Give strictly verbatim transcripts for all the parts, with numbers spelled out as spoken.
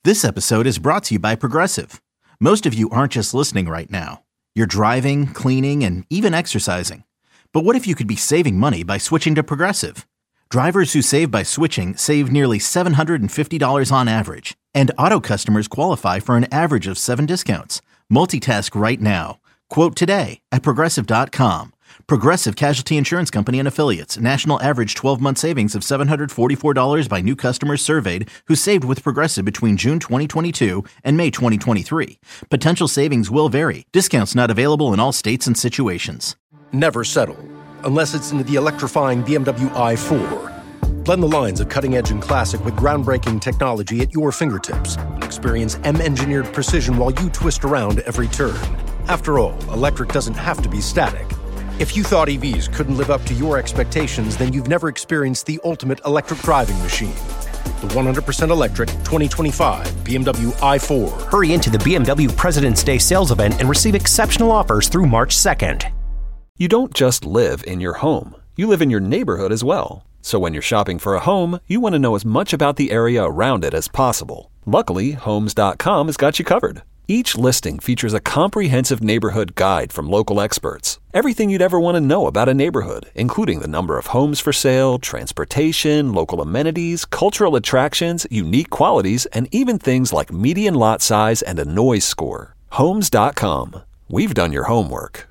This episode is brought to you by Progressive. Most of you aren't just listening right now. You're driving, cleaning, and even exercising. But what if you could be saving money by switching to Progressive? Drivers who save by switching save nearly seven hundred fifty dollars on average. And auto customers qualify for an average of seven discounts. Multitask right now. Quote today at Progressive dot com. Progressive Casualty Insurance Company and Affiliates. National average twelve-month savings of seven hundred forty-four dollars by new customers surveyed who saved with Progressive between June twenty twenty-two and May twenty twenty-three. Potential savings will vary. Discounts not available in all states and situations. Never settle unless it's into the electrifying B M W i four. Blend the lines of cutting-edge and classic with groundbreaking technology at your fingertips. Experience M-engineered precision while you twist around every turn. After all, electric doesn't have to be static. If you thought E Vs couldn't live up to your expectations, then you've never experienced the ultimate electric driving machine. The one hundred percent electric twenty twenty-five B M W i four. Hurry into the B M W President's Day sales event and receive exceptional offers through March second. You don't just live in your home. You live in your neighborhood as well. So when you're shopping for a home, you want to know as much about the area around it as possible. Luckily, Homes dot com has got you covered. Each listing features a comprehensive neighborhood guide from local experts. Everything you'd ever want to know about a neighborhood, including the number of homes for sale, transportation, local amenities, cultural attractions, unique qualities, and even things like median lot size and a noise score. Homes dot com. We've done your homework.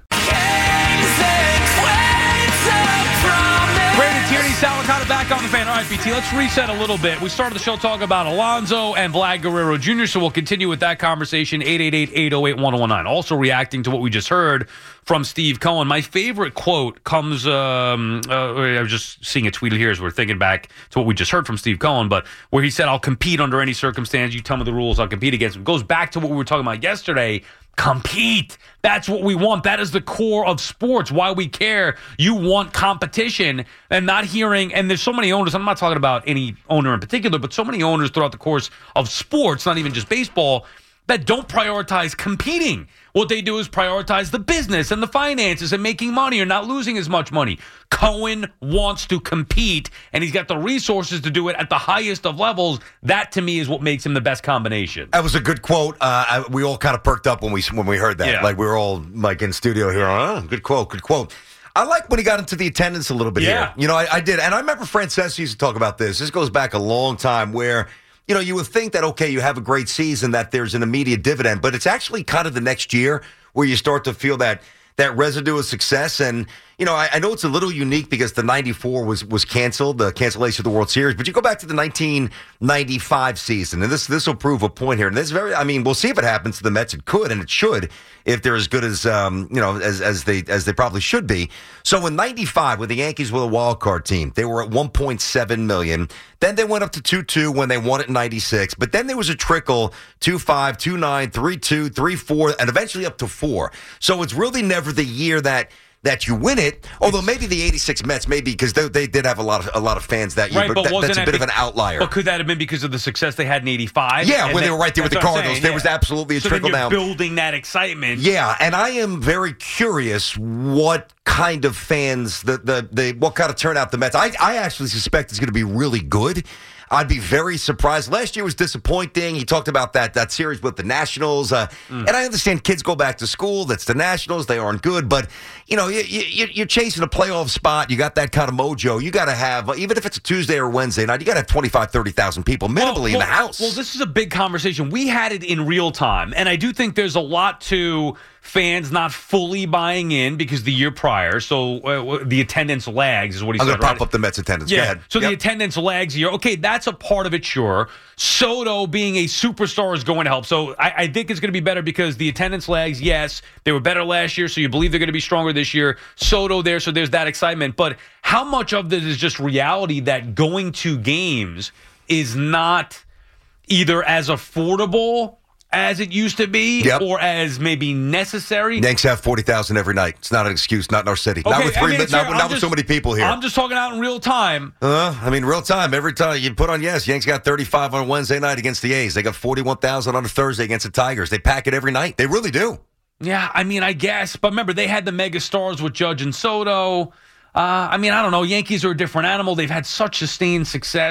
Brandon Tierney, Sal Licata back on the Fan. All right, B T, let's reset a little bit. We started the show talking about Alonso and Vlad Guerrero Junior, so we'll continue with that conversation. eight eight eight, eight oh eight, one oh one nine. Also reacting to what we just heard from Steve Cohen. My favorite quote comes, um, uh, I was just seeing a tweet here as we're thinking back to what we just heard from Steve Cohen, but where he said, I'll compete under any circumstance. You tell me the rules, I'll compete against them. It goes back to what we were talking about yesterday. Compete. That's what we want. That is the core of sports. Why we care. You want competition and not hearing, and there's so many owners, I'm not talking about any owner in particular, but so many owners throughout the course of sports, not even just baseball, that don't prioritize competing. What they do is prioritize the business and the finances and making money or not losing as much money. Cohen wants to compete, and he's got the resources to do it at the highest of levels. That, to me, is what makes him the best combination. That was a good quote. Uh, I, we all kind of perked up when we when we heard that. Yeah. Like, we were all, like, in studio here. Oh, good quote, good quote. I like when he got into the attendance a little bit Yeah. here. You know, I, I did. And I remember Francesa used to talk about this. This goes back a long time where, you know, you would think that, okay, you have a great season, that there's an immediate dividend, but it's actually kind of the next year where you start to feel that that residue of success. And, you know, I, I know it's a little unique because the ninety-four was was canceled, the cancellation of the World Series, but you go back to the nineteen ninety-five season, and this this will prove a point here. And this very, I mean, we'll see if it happens to the Mets. It could, and it should, if they're as good as, um, you know, as as they as they probably should be. So in ninety-five, when the Yankees were a wild card team, they were at one point seven million. Then they went up to two two when they won it in ninety-six. But then there was a trickle, two five, two nine, three two, three four, and eventually up to four. So it's really never the year that that you win it, although maybe the eighty-six Mets, maybe because they, they did have a lot of a lot of fans that year, Right, but, but that, wasn't that's a that bit be- of an outlier. But could that have been because of the success they had in eighty-five? Yeah, And when they were right there with that's the what I'm Cardinals, saying, there yeah. was absolutely a so trickle then you're down. building that excitement. Yeah, and I am very curious what kind of fans, the the, the what kind of turnout the Mets. I, I actually suspect it's going to be really good. I'd be very surprised. Last year was disappointing. He talked about that that series with the Nationals. Uh, mm. And I understand kids go back to school. That's the Nationals. They aren't good. But, you know, you, you, you're chasing a playoff spot. You got that kind of mojo. You got to have, even if it's a Tuesday or Wednesday night, you got to have twenty-five, thirty thousand people minimally well, well, in the house. Well, this is a big conversation. We had it in real time. And I do think there's a lot to fans not fully buying in because the year prior, so uh, the attendance lags is what he I'm said. going to pop right? up the Mets attendance. Yeah. Go ahead. So yep. the attendance lags a year. Okay, that's a part of it, sure. Soto being a superstar is going to help. So I, I think it's going to be better because the attendance lags, yes, they were better last year, so you believe they're going to be stronger this year. Soto there, so there's that excitement. But how much of this is just reality that going to games is not either as affordable as it used to be, yep. or as maybe necessary? Yanks have forty thousand every night. It's not an excuse, not in our city. Okay, not with three, I mean, not, fair. not with so many people here. I'm just talking out in real time. Uh, I mean, real time. Every time you put on, yes, Yanks got thirty-five on Wednesday night against the A's. They got forty-one thousand on a Thursday against the Tigers. They pack it every night. They really do. Yeah, I mean, I guess. But remember, they had the mega stars with Judge and Soto. Uh, I mean, I don't know. Yankees are a different animal. They've had such sustained success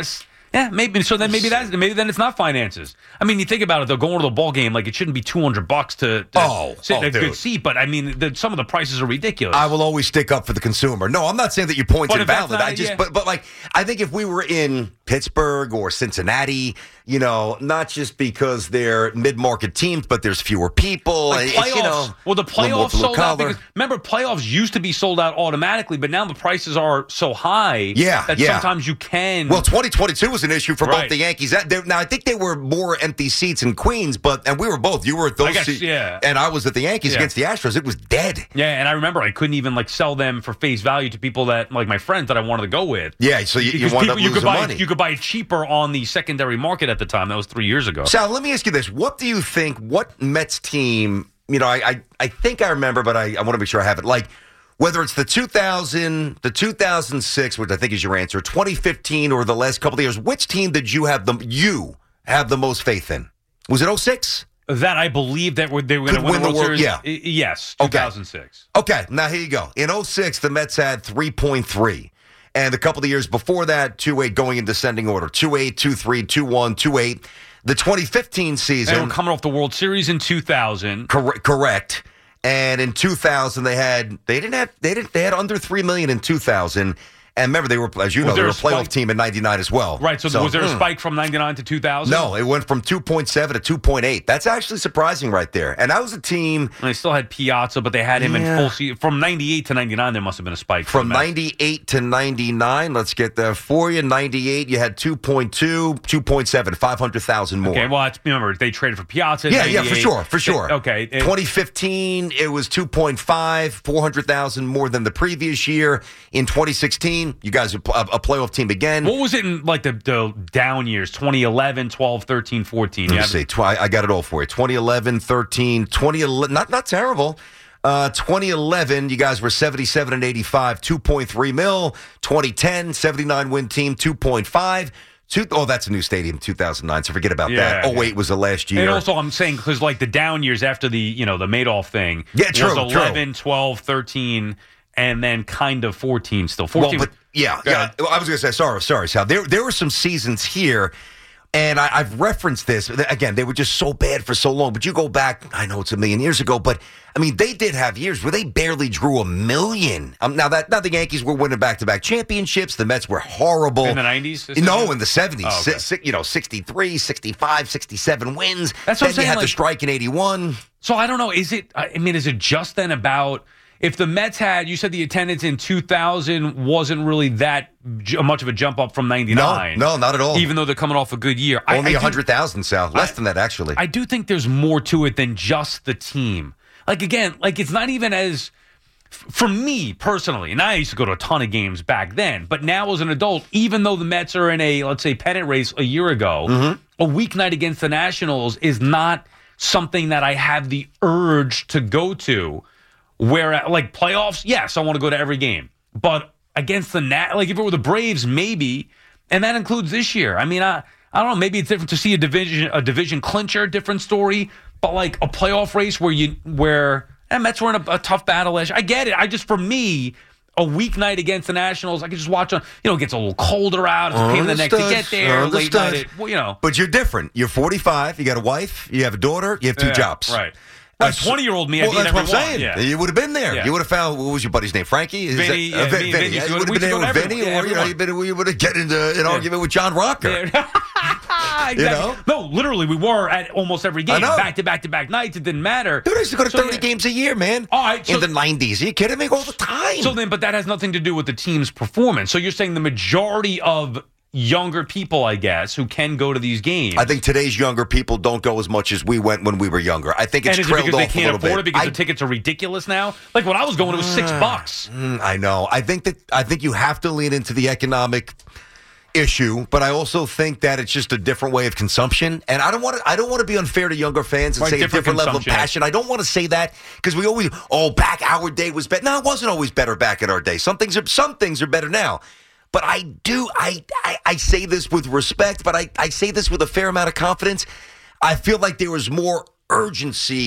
Yeah, maybe. So then maybe that's maybe then it's not finances. I mean, you think about it. They're going to the ball game. Like it shouldn't be two hundred bucks to, to oh, sit oh, in a dude. good seat. But I mean, the, some of the prices are ridiculous. I will always stick up for the consumer. No, I'm not saying that your point's But if that's invalid. not- I just, yeah. but but like, I think if we were in Pittsburgh or Cincinnati, you know, not just because they're mid-market teams, but there's fewer people. Like and playoffs. it's, you know, well, the a little more playoffs sold out blue-collar. because remember, playoffs used to be sold out automatically, but now the prices are so high Yeah, that yeah. sometimes you can. Well, twenty twenty-two was an issue for Right. both the Yankees. That- there- Now, I think there were more empty seats in Queens, but and we were both. You were at those guess, seats, yeah. and I was at the Yankees Yeah. against the Astros. It was dead. yeah, and I remember I couldn't even like sell them for face value to people that like my friends that I wanted to go with. Yeah, so you, you Because wound people, up you losing could buy money. you could buy it cheaper on the secondary market at the time. That was three years ago. Sal, let me ask you this: what do you think? What Mets team? You know, I I, I think I remember, but I, I want to make sure I have it. Like whether it's the two thousand, the two thousand six, which I think is your answer, twenty fifteen, or the last couple of years. Which team did you have the you have the most faith in? Was it oh six? That I believe that we're- they were going to Could win the World Series. yeah. I- yes, Okay. two thousand six. Okay, now here you go. In oh six, the Mets had three point three. And a couple of years before that, two eight going in descending order. two eight, two three, two one, two eight. The twenty fifteen season. They were coming off the World Series in two thousand. Cor- correct. And in two thousand, they had they didn't have they didn't they had under three million in two thousand. And remember, they were, as you Was know, they there were a a playoff spike? team in ninety-nine as well. Right. So, was there a mm. spike from ninety-nine to two thousand? No, it went from two point seven to two point eight. That's actually surprising right there. And that was a team And they still had Piazza, but they had him Yeah. in full season. From ninety-eight to ninety-nine, there must have been a spike. for from the Mets. ninety-eight to ninety-nine. Let's get there for you. ninety-eight, you had two point two, two point seven, five hundred thousand more. Okay, well, it's, remember, they traded for Piazza. in Yeah, yeah, for ninety-eight. sure, for sure. They- okay. it- twenty fifteen, it was two point five, four hundred thousand more than the previous year. In twenty sixteen, you guys are a, a playoff team again. what was it in like the, the down years? twenty eleven, twelve, thirteen, fourteen. Let me Yeah. see. Tw- I got it all for you. twenty eleven, thirteen, twenty eleven, not, not terrible. Uh, twenty eleven, you guys were seventy-seven and eighty-five, two point three mil. twenty ten, seventy-nine win team, two point five. Two, oh, that's a new stadium, two thousand nine, so forget about Yeah, that. Oh, yeah. wait, was the last year. And also, I'm saying because like the down years after the you know the Madoff thing, Yeah, true, was true. eleven, twelve, thirteen, and then kind of fourteen still. Well, fourteen. but yeah, Go yeah. ahead. Well, I was going to say, sorry, sorry, Sal. There, there were some seasons here, and I, I've referenced this again. They were just so bad for so long. But you go back, I know it's a million years ago, but I mean, they did have years where they barely drew a million. Um, now that now the Yankees were winning back-to-back championships. The Mets were horrible In the nineties? No, in the seventies. Oh, okay. Si- si- you know, sixty-three, sixty-five, sixty-seven wins. That's then what I'm you saying, had the like- strike in eighty-one. So I don't know. Is it? I mean, is it just then about if the Mets had? You said the attendance in two thousand wasn't really that j- much of a jump up from ninety-nine. No, no, not at all. Even though they're coming off a good year, I- Only I do- one hundred thousand, Sal. Less I- than that, actually. I do think there's more to it than just the team. Like again, like it's not even as f- for me personally, and I used to go to a ton of games back then, but now as an adult, even though the Mets are in a let's say pennant race a year ago, Mm-hmm. a weeknight against the Nationals is not something that I have the urge to go to. Where like playoffs, yes, I want to go to every game, but against the Nat, like if it were the Braves, maybe, and that includes this year. I mean, I I don't know, maybe it's different to see a division a division clincher, different story, but like a playoff race where you where and Mets were in a, a tough battle last year. I get it. I just for me. A weeknight against the Nationals, I could just watch on. You know, it gets a little colder out. It's a pain in the neck to Understood. get there. Late Understood. night, it, well, you know. But you're different. You're forty-five. You got a wife. You have a daughter. You have two Yeah, jobs. right. Uh, A twenty-year-old me, well, I'd be that's in what I'm every one. saying. Yeah. You would have been there. Yeah. You would have found, what was your buddy's name? Frankie? Is Vinny, that, yeah, uh, Vin- me and Vinny. Vinny Yeah, used to you go- would have we been there used to with go to Vinny, everyone. or Yeah, you know, everyone. you would have get into an argument with John Rocker. Exactly. know? No, literally, we were at almost every game, know. back to back to back nights. It didn't matter. Dude, I used to go to So, thirty yeah. games a year, man. All right, so- in the nineties. Are you kidding me? All the time. So then, but that has nothing to do with the team's performance. So you're saying the majority of younger people, I guess, who can go to these games. I think today's younger people don't go as much as we went when we were younger. I think it's and is it trailed because they off a can't little afford bit. it because I, the tickets are ridiculous now? Like when I was going, it was six bucks. Mm, I know. I think that I think you have to lean into the economic issue, but I also think that it's just a different way of consumption. And I don't want to I don't want to be unfair to younger fans and Right, say a different different level of consumption. passion. I don't want to say that because we always oh back our day was better. No, it wasn't always better back in our day. Some things are some things are better now. But I do I I, I say this with respect, but I, I say this with a fair amount of confidence. I feel like there was more urgency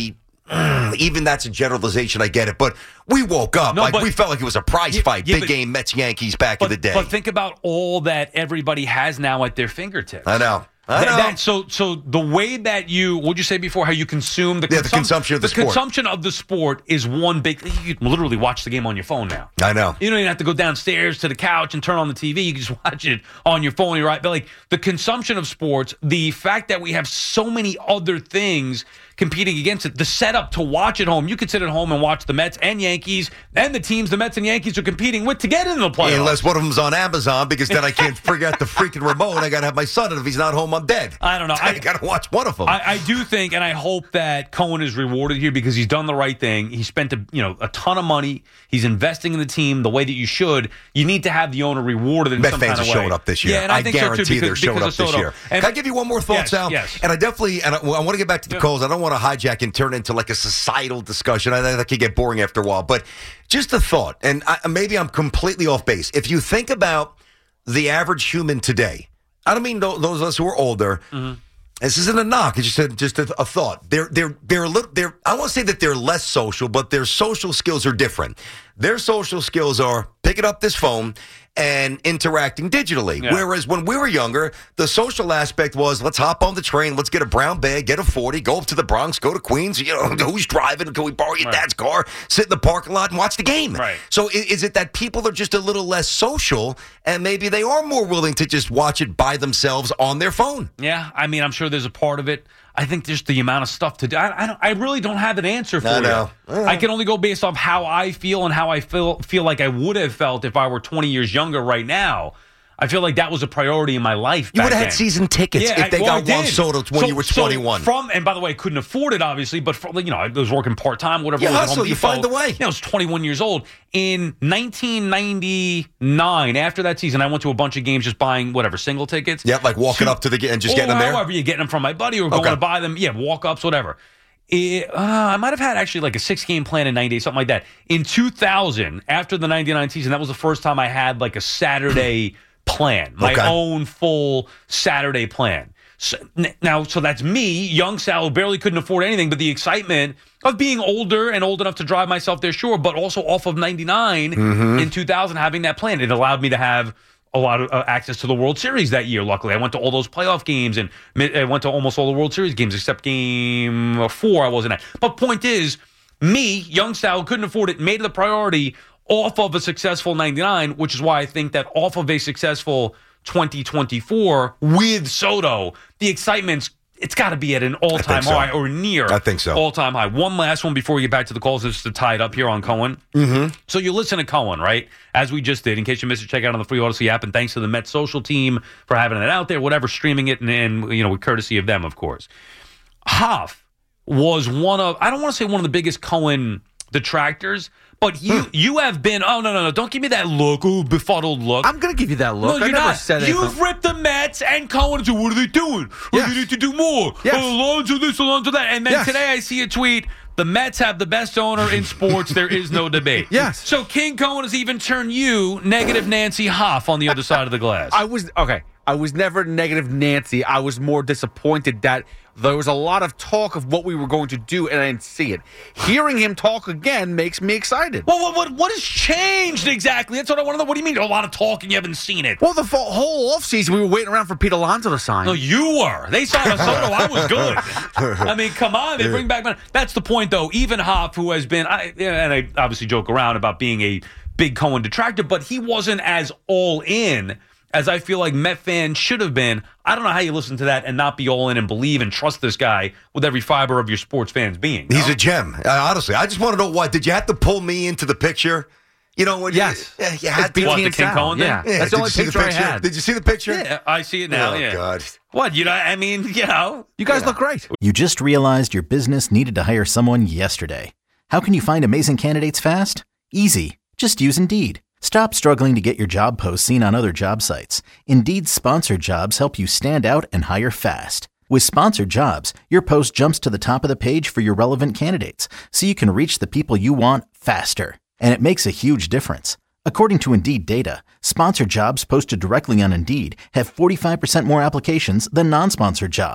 even that's a generalization. I get it. But we woke up. No, like but, we felt like it was a prize yeah, fight. yeah, Big but, game Mets-Yankees back but, in the day. But think about all that everybody has now at their fingertips. I know. I That, know. that, so, so the way that you, what'd you say before, how you consume the, Yeah, consum- the consumption of the, the sport. consumption of the sport is one big, you can literally watch the game on your phone now. I know. You don't even have to go downstairs to the couch and turn on the T V. You can just watch it on your phone. You're right. But like the consumption of sports, the fact that we have so many other things competing against it, the setup to watch at home. You could sit at home and watch the Mets and Yankees and the teams the Mets and Yankees are competing with to get into the playoffs. Unless one of them's on Amazon, because then I can't figure out the freaking remote. I got to have my son, and if he's not home, I'm dead. I don't know. I, I got to watch one of them. I, I do think, and I hope that Cohen is rewarded here because he's done the right thing. He spent a, you know a ton of money. He's investing in the team the way that you should. You need to have the owner rewarded in Met some fans kind of are way. showing up this year. Yeah, and I, I think guarantee so too because, they're showing because up of this Soto. year. And, Can I give you one more thought, yes, Sal? Yes. And I definitely, and I, I want to get back to the Yeah. calls. I don't want to hijack and turn it into like a societal discussion. I think that could get boring after a while. But just a thought, and I, maybe I'm completely off base. If you think about the average human today, I don't mean those of us who are older. Mm-hmm. This isn't a knock. It's just a, just a, a thought. They're they're they're a little. They're I won't say that they're less social, but their social skills are different. Their social skills are picking up this phone and interacting digitally. Yeah. Whereas when we were younger, the social aspect was let's hop on the train, let's get a brown bag, get a forty, go up to the Bronx, go to Queens. You know, who's driving? Can we borrow your Right. dad's car? Sit in the parking lot and watch the game. Right. So is, is it that people are just a little less social, and maybe they are more willing to just watch it by themselves on their phone? Yeah, I mean, I'm sure there's a part of it. I think just the amount of stuff to do. I, I, don't, I really don't have an answer for I you. know. I I can only go based off how I feel and how I feel feel like I would have felt if I were twenty years younger right now. I feel like that was a priority in my life. You back would have then. had season tickets Yeah, if they I, well, got I Juan did. Soto when So- you were so twenty-one. From and by the way, I couldn't afford it obviously, but for, you know, I was working part time, whatever. You it was at hustle, Home you Depot. find a way. You know, I was twenty-one years old in nineteen ninety-nine. After that season, I went to a bunch of games just buying whatever single tickets. Yeah, like walking To- up to the and just or getting them there. However, you're getting them from my buddy or going Okay. to buy them. Yeah, walk ups, whatever. It, uh, I might have had actually like a six game plan in ninety-eight, something like that. In two thousand, after the ninety-nine season, that was the first time I had like a Saturday plan, my Okay. own full Saturday plan. So, n- now, so that's me, young Sal, who barely couldn't afford anything, but the excitement of being older and old enough to drive myself there, sure, but also off of ninety-nine Mm-hmm. in two thousand, having that plan. It allowed me to have a lot of uh, access to the World Series that year. Luckily, I went to all those playoff games and mi- I went to almost all the World Series games except game four I wasn't at. But point is, me, young Sal, who couldn't afford it, made it a priority off of a successful ninety-nine, which is why I think that off of a successful twenty twenty-four with Soto, the excitement's it's got to be at an all-time so. high or near I think so. all-time high. One last one before we get back to the calls, just to tie it up here on Cohen. Mm-hmm. So you listen to Cohen, right? As we just did. In case you missed it, check it out on the free Odyssey app. And thanks to the Mets social team for having it out there, whatever, streaming it, and, and you know, with courtesy of them, of course. Hoff was one of, I don't want to say one of the biggest Cohen detractors, but you you have been, oh, no, no, no, don't give me that look, ooh, befuddled look. I'm going to give you that look. No, I you're never not. said anything. You've ripped the Mets and Cohen and said, what are they doing? Oh, Yes. they need to do more. Yes. Oh, Alonso this, Alonso that. And then Yes. today I see a tweet, the Mets have the best owner in sports. There is no debate. Yes. So King Cohen has even turned you negative Nancy Hoff on the other side of the glass. I was, okay, I was never negative Nancy. I was more disappointed that there was a lot of talk of what we were going to do, and I didn't see it. Hearing him talk again makes me excited. well, what, what, what has changed exactly? That's what I want to know. What do you mean a lot of talk and you haven't seen it? Well, the fo- whole offseason, we were waiting around for Pete Alonso to sign. No, you were. They signed a Soto. I was good. I mean, come on. They bring back. That's the point, though. Even Hoff, who has been, I, and I obviously joke around about being a big Cohen detractor, but he wasn't as all in as I feel like Met fans should have been. I don't know how you listen to that and not be all in and believe and trust this guy with every fiber of your sports fans being. He's no? a gem. Uh, honestly, I just want to know why. Did you have to pull me into the picture? You know, when Yes. you, yeah, you It's had to. BT What, the and King Sal. Cohen thing? Yeah, Yeah, that's the did only you see picture I picture? had. Did you see the picture? Yeah, I see it now. Oh, yeah. God. What? You know, I mean, you know. You guys look great. You just realized your business needed to hire someone yesterday. How can you find amazing candidates fast? Easy. Just use Indeed. Stop struggling to get your job posts seen on other job sites. Indeed's sponsored jobs help you stand out and hire fast. With sponsored jobs, your post jumps to the top of the page for your relevant candidates, so you can reach the people you want faster. And it makes a huge difference. According to Indeed data, sponsored jobs posted directly on Indeed have forty-five percent more applications than non-sponsored jobs.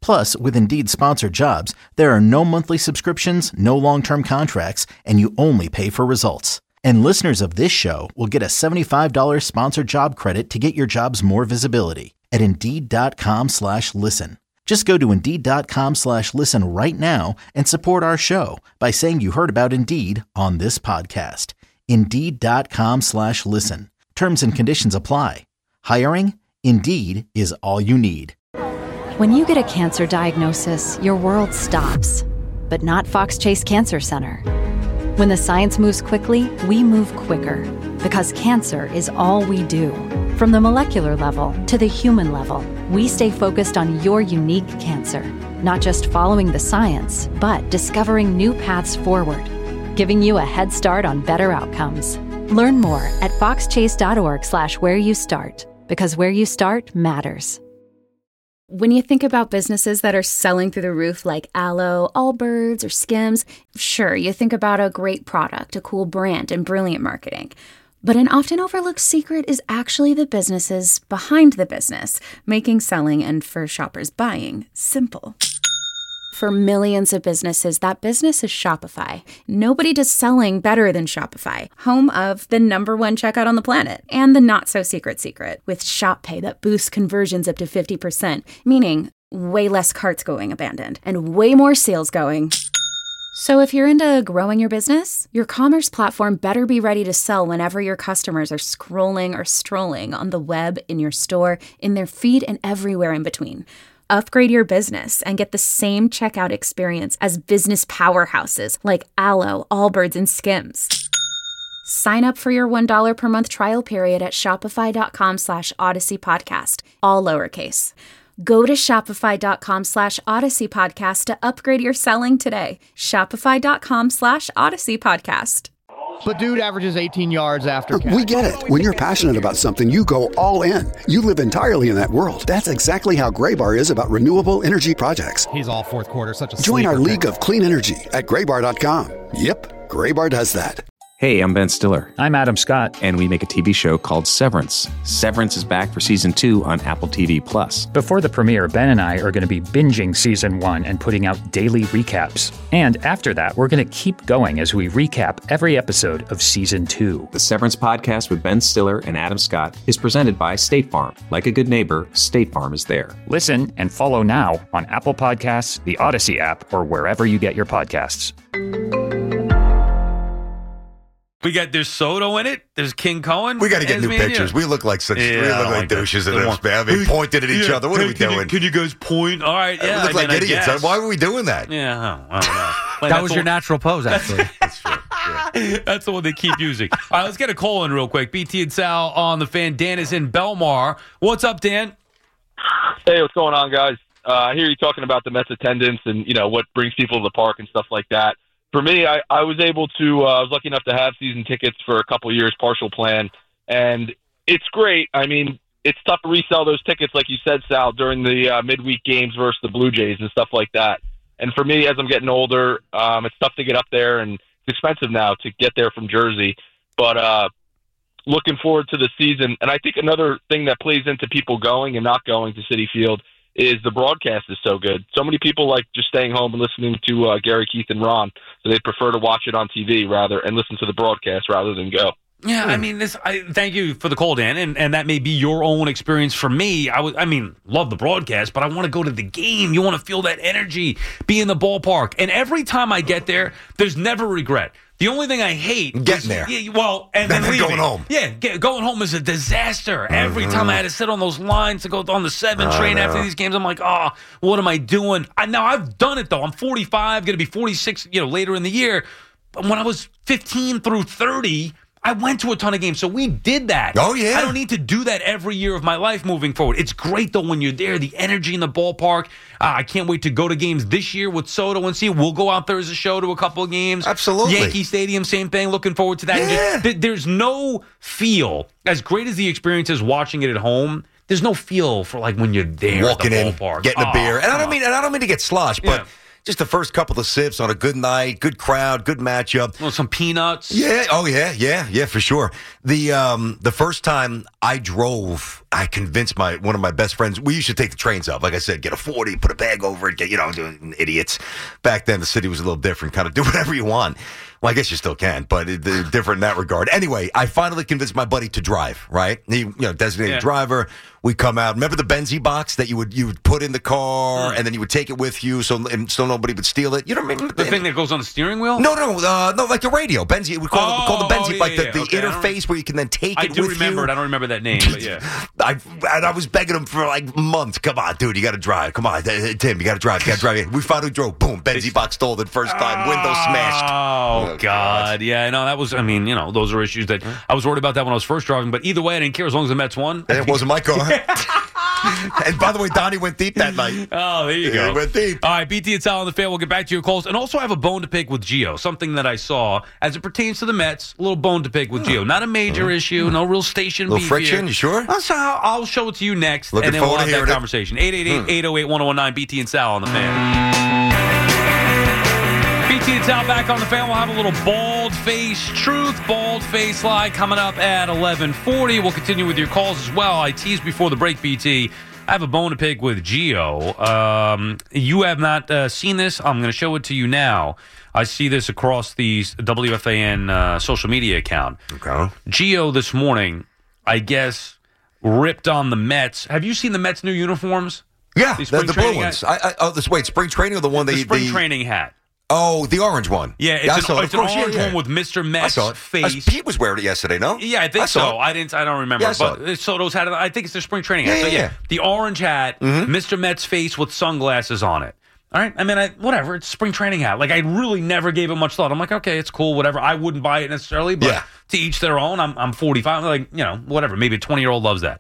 Plus, with Indeed sponsored jobs, there are no monthly subscriptions, no long-term contracts, and you only pay for results. And listeners of this show will get a seventy-five dollars sponsored job credit to get your jobs more visibility at Indeed.com slash listen. Just go to Indeed.com slash listen right now and support our show by saying you heard about Indeed on this podcast. Indeed.com slash listen. Terms and conditions apply. Hiring? Indeed is all you need. When you get a cancer diagnosis, your world stops. But not Fox Chase Cancer Center. When the science moves quickly, we move quicker. Because cancer is all we do. From the molecular level to the human level, we stay focused on your unique cancer. Not just following the science, but discovering new paths forward. Giving you a head start on better outcomes. Learn more at foxchase.org slash where you start. Because where you start matters. When you think about businesses that are selling through the roof like Aloe, Allbirds, or Skims, sure, you think about a great product, a cool brand, and brilliant marketing. But an often overlooked secret is actually the businesses behind the business, making selling and for shoppers buying simple. For millions of businesses, that business is Shopify. Nobody does selling better than Shopify, home of the number one checkout on the planet, and the not-so-secret secret, with Shop Pay that boosts conversions up to fifty percent, meaning way less carts going abandoned, and way more sales going. So if you're into growing your business, your commerce platform better be ready to sell whenever your customers are scrolling or strolling on the web, in your store, in their feed, and everywhere in between. Upgrade your business and get the same checkout experience as business powerhouses like Aloe, Allbirds, and Skims. Sign up for your one dollar per month trial period at shopify.com slash Odyssey Podcast, all lowercase. Go to shopify.com slash Odyssey Podcast to upgrade your selling today. Shopify.com slash Odyssey Podcast. But dude averages eighteen yards after catch. We get it. When you're passionate about something, you go all in. You live entirely in that world. That's exactly how Graybar is about renewable energy projects. He's all fourth quarter, such a Join our sleeper league pick. of clean energy at graybar dot com. Yep, Graybar does that. Hey, I'm Ben Stiller. I'm Adam Scott. And we make a T V show called Severance. Severance is back for season two on Apple T V Plus. Before the premiere, Ben and I are going to be binging season one and putting out daily recaps. And after that, we're going to keep going as we recap every episode of season two. The Severance podcast with Ben Stiller and Adam Scott is presented by State Farm. Like a good neighbor, State Farm is there. Listen and follow now on Apple Podcasts, the Odyssey app, or wherever you get your podcasts. We got, there's Soto in it. There's King Cohen. We got to get new pictures. We look like such, yeah, we look like like douches in the this, one. man. I mean, pointing at each Yeah, other. What hey, are we can doing? You, can you guys point? All right, yeah. We look I like mean, idiots. I Why were we doing that? Yeah, I don't know. Like, that was your natural pose, actually. That's true. Yeah. That's the one they keep using. All right, let's get a call in real quick. B T and Sal on the Fan. Dan is in Belmar. What's up, Dan? Hey, what's going on, guys? Uh, I hear you talking about the Mets attendance and, you know, what brings people to the park and stuff like that. For me, I, I was able to, uh, I was lucky enough to have season tickets for a couple years, partial plan, and it's great. I mean, it's tough to resell those tickets, like you said, Sal, during the uh, midweek games versus the Blue Jays and stuff like that. And for me, as I'm getting older, um, it's tough to get up there, and it's expensive now to get there from Jersey. But uh, looking forward to the season. And I think another thing that plays into people going and not going to Citi Field is the broadcast is so good. So many people like just staying home and listening to uh, Gary, Keith, and Ron, so they prefer to watch it on T V rather and listen to the broadcast rather than go. Yeah, I mean, this. I thank you for the call, Dan, and and that may be your own experience. For me, I was, I mean, love the broadcast, but I want to go to the game. You want to feel that energy, be in the ballpark, and every time I get there, there's never regret. The only thing I hate getting is, there. Yeah, well, and then, then leaving. Going home. Yeah, get, going home is a disaster. Mm-hmm. Every time I had to sit on those lines to go on the seven I train know. after these games, I'm like, oh, what am I doing? I now I've done it though. I'm forty-five, going to be forty-six, you know, later in the year. But when I was fifteen through thirty, I went to a ton of games, so we did that. Oh, yeah. I don't need to do that every year of my life moving forward. It's great, though, when you're there, the energy in the ballpark. Uh, I can't wait to go to games this year with Soto and see. We'll go out there as a show to a couple of games. Absolutely. Yankee Stadium, same thing. Looking forward to that. Yeah. And just, th- there's no feel, as great as the experience is watching it at home, there's no feel for like when you're there walking at the in, ballpark. getting a Oh, beer. And I don't oh. mean and I don't mean to get sloshed, but Yeah. just the first couple of sips on a good night, good crowd, good matchup. Well, some peanuts. Yeah. Oh, yeah. Yeah. Yeah, for sure. The um, the first time I drove, I convinced my one of my best friends. We used to take the trains up. Like I said, get a forty, put a bag over it, get, you know, doing idiots. Back then, the city was a little different. Kind of do whatever you want. Well, I guess you still can, but it, it's different in that regard. Anyway, I finally convinced my buddy to drive, right? He, you know, designated Yeah. driver. We come out. Remember the Benzie box that you would you would put in the car, Mm. and then you would take it with you so and so nobody would steal it? You don't remember The thing that goes on the steering wheel? No, no, uh, no, like the radio. Benzie, we call, it, we call the Oh, Benzie, yeah, like the, yeah, the okay, I don't- interface where you can then take I it do with remember you. it. I don't remember that name, but yeah. I, and I was begging him for like months. Come on, dude, you got to drive. Come on, uh, Tim, you got to drive. You got to drive. We finally drove. Boom, Benzie box stole it first time. Window smashed. Oh, God. Yeah, no, that was, I mean, you know, those are issues that I was worried about that when I was first driving. But either way, I didn't care as long as the Mets won. And it wasn't my car. And by the way, Donnie went deep that night. Oh, there you Yeah, go. he went deep. All right, B T and Sal on the fan. We'll get back to your calls. And also, I have a bone to pick with Gio, something that I saw as it pertains to the Mets. A little bone to pick with Gio. Not a major issue, no real station Little beef friction, here. you sure? I'll, I'll show it to you next, Looking and then we'll forward have to that hearing it. conversation. eight eight eight, eight oh eight, one oh one nine, B T and Sal on the fan. B T and Sal back on the fan. We'll have a little bald-face truth, bald-face lie coming up at eleven forty. We'll continue with your calls as well. I teased before the break, B T. I have a bone to pick with Gio. Um, you have not uh, seen this. I'm going to show it to you now. I see this across the W F A N uh, social media account. Okay. Gio this morning, I guess, ripped on the Mets. Have you seen the Mets' new uniforms? Yeah, These the, spring the blue training ones. hat- I, I, oh, this wait, spring training or the one the they spring the, training hat. Oh, the orange one. Yeah, it's I an, saw it, it's of an course, yeah, orange yeah. one with Mister I Mets' saw it. face. Uh, Pete was wearing it yesterday, no? Yeah, I think I saw so. it. I didn't. I don't remember. Yeah, I saw but it. Soto's had it. I think it's their spring training hat. Yeah, so yeah, yeah, yeah. the orange hat, Mhm. Mister Mets' face with sunglasses on it. All right. I mean, I, whatever. It's spring training hat. Like I really never gave it much thought. I'm like, okay, it's cool, whatever. I wouldn't buy it necessarily, but Yeah. to each their own. I'm I'm forty-five. Like you know, whatever. Maybe a twenty year old loves that.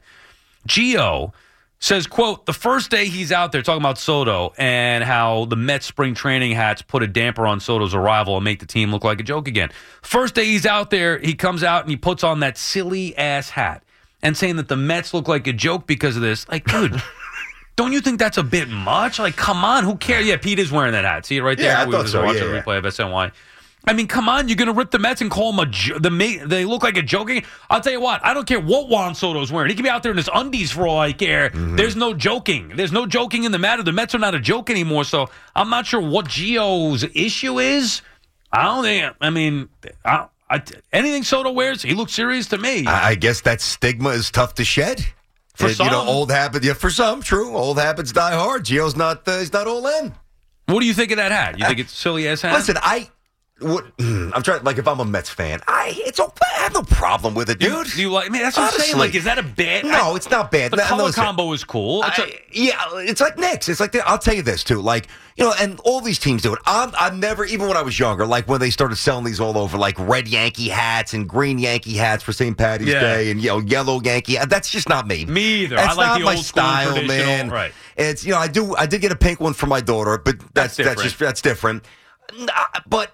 Gio says, quote, the first day he's out there talking about Soto and how the Mets spring training hats put a damper on Soto's arrival and make the team look like a joke again. First day he's out there, he comes out and he puts on that silly ass hat and saying that the Mets look like a joke because of this. Like, dude, don't you think that's a bit much? Like, come on, who cares? Yeah, Pete is wearing that hat. See it right there? Yeah, I We thought was so. watching Yeah, the yeah. replay of S N Y. I mean, come on, you're going to rip the Mets and call them a jo- the ma- they look like a joking. I'll tell you what, I don't care what Juan Soto's wearing. He can be out there in his undies for all I care. Mm-hmm. There's no joking. There's no joking in the matter. The Mets are not a joke anymore, so I'm not sure what Gio's issue is. I don't think, I mean, I, I, anything Soto wears, he looks serious to me. I I guess that stigma is tough to shed. For And, You know, some. old habits. Yeah, for some, true. Old habits die hard. Gio's not. Uh, he's not all in. What do you think of that hat? You think it's a silly ass hat? Listen, I. What, I'm trying. Like, if I'm a Mets fan, I it's. a- I have no problem with it, You- dude. do you like? I mean, that's what I'm saying. Honestly. Like, is that a bad? No, it's not bad. The No, color listen. combo is cool. It's a- I- yeah, it's like Knicks. It's like the, I'll tell you this too. Like you know, and all these teams do it. I'm, I've never, even when I was younger, like when they started selling these all over, like red Yankee hats and green Yankee hats for Saint Patty's Yeah. Day, and you know, yellow Yankee. That's just not me. Me either. That's I like not the my old school style, traditional- man. right. It's you know, I do. I did get a pink one for my daughter, but that's That's that's, different. just that's different. N- uh, But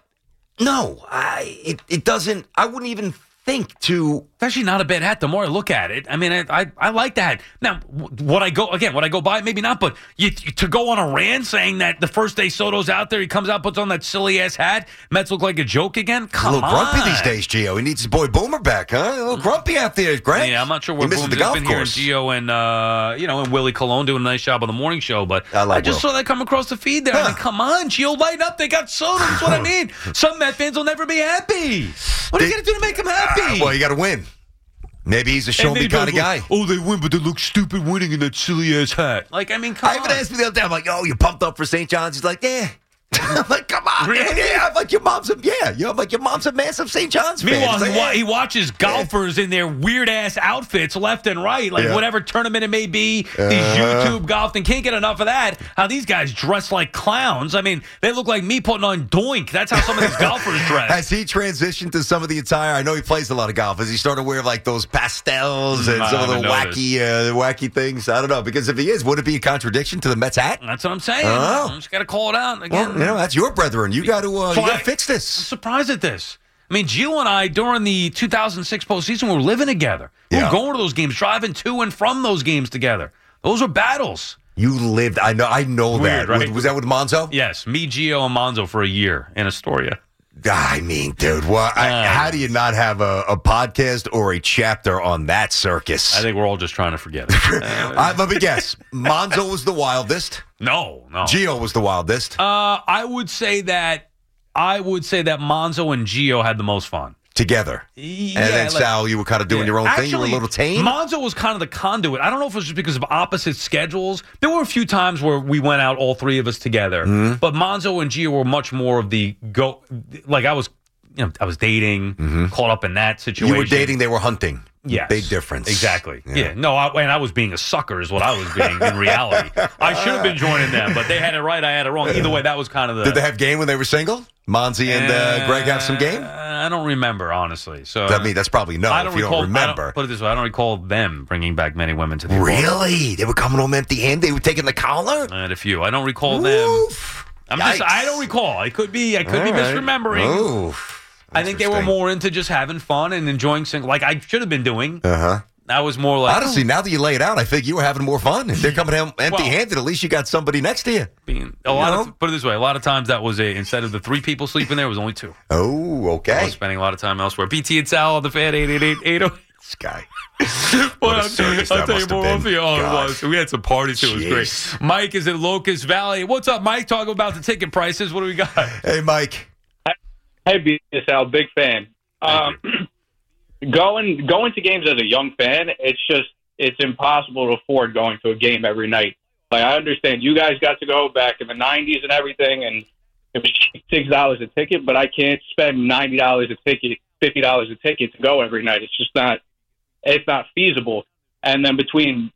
no, I it, it doesn't. I wouldn't even think to. It's actually not a bad hat. The more I look at it, I mean, I I, I like the hat. Now, w- would I go again? Would I go buy it? Maybe not. But you, to go on a rant saying that the first day Soto's out there, he comes out, puts on that silly ass hat, Mets look like a joke again. A Come little on. grumpy these days, Gio. He needs his boy Boomer back, huh? A little grumpy out there, Greg. Yeah, I'm not sure He where misses Boone's the golf been here. course. Gio and uh, you know, and Willie Colon doing a nice job on the morning show. But I like just Will. saw that come across the feed there. I mean, come on, Gio, lighten up. They got Soto. That's what I mean. Some Met fans will never be happy. What are you They- gonna do to make them happy? Uh, well, you got to win. Maybe he's a show And then me he goes, kind of guy. Oh, they win, but they look stupid winning in that silly ass hat. Like, I mean, come I even on. asked me the other day, I'm like, oh, you pumped up for Saint John's? He's like, yeah. I'm like, come on. Really? Yeah, I'm like, your mom's a, yeah. You know, I'm like, your mom's a massive Saint John's fan. Meanwhile, He's he, like, wa- yeah. he watches golfers in their weird ass outfits left and right, like Yeah. whatever tournament it may be. These Uh-huh. YouTube golf and can't get enough of that. How these guys dress like clowns. I mean, they look like me putting on Doink. That's how some of these golfers dress. Has he transitioned to some of the attire? I know he plays a lot of golf. Has he started wearing like those pastels and Mm, I some of the haven't noticed. wacky, uh, wacky things? I don't know. Because if he is, would it be a contradiction to the Mets hat? That's what I'm saying. Oh. I just got to call it out Well, again. you know, that's your brethren. You got to, uh, So you got I- to fix I'm this. surprised at this. I mean, Gio and I, during the two thousand six postseason, we were living together. We Yeah. were going to those games, driving to and from those games together. Those were battles. You lived. I know. I know Weird, that. right? Was, was that with Monzo? Yes, me, Gio, and Monzo for a year in Astoria. I mean, dude, what? I, Uh, how do you not have a, a podcast or a chapter on that circus? I think we're all just trying to forget it. Uh, let me guess. Monzo was the wildest. No, no. Gio was the wildest. Uh, I would say that I would say that Monzo and Gio had the most fun. Together. Yeah, and then, like- Sal, you were kind of doing Yeah. your own Actually, thing. You were a little tame. Monzo was kind of the conduit. I don't know if it was just because of opposite schedules. There were a few times where we went out, all three of us together. Mm-hmm. But Monzo and Gio were much more of the go. Like I was, you know, I was dating, caught up in that situation. You were dating, they were hunting. Yes. Big difference. Exactly. Yeah. Yeah. No, I, and I was being a sucker is what I was being in reality. I should have been joining them, but they had it right, I had it wrong. Either way, that was kind of the... Did they have game when they were single? Monzy and uh, Greg have some game? I don't remember, honestly. So I mean, that's probably no I don't if you recall, don't remember. I don't, put it this way, I don't recall them bringing back many women to the apartment. Really? They were coming home empty-handed? They were taking the collar? I had a few. I don't recall them. I'm just, I don't recall. I could be, I could All be right. misremembering. Oof. I think they were Interesting. more into just having fun and enjoying single, like I should have been doing. Uh-huh. I was more like Honestly, now that you lay it out, I think you were having more fun. If they're coming home empty-handed, at least you got somebody next to you. being a lot know? of put it this way, a lot of times that was a instead of the three people sleeping there, it was only two. Oh, I okay. was spending a lot of time elsewhere. B T and Sal on the fan eight eight eight eight oh. This guy. Well, What a I'll, circus I'll that tell you must have more been. of you. Oh, it God. was. We had some parties too. It was Jeez. great. Mike is in Locust Valley. What's up, Mike? Talking about the ticket prices. What do we got? Hey, Mike. Hey, B S L, big fan. Um, going going to games as a young fan, it's just it's impossible to afford going to a game every night. Like I understand you guys got to go back in the nineties and everything, and it was six dollars a ticket, but I can't spend ninety dollars a ticket, fifty dollars a ticket to go every night. It's just not it's not feasible. And then between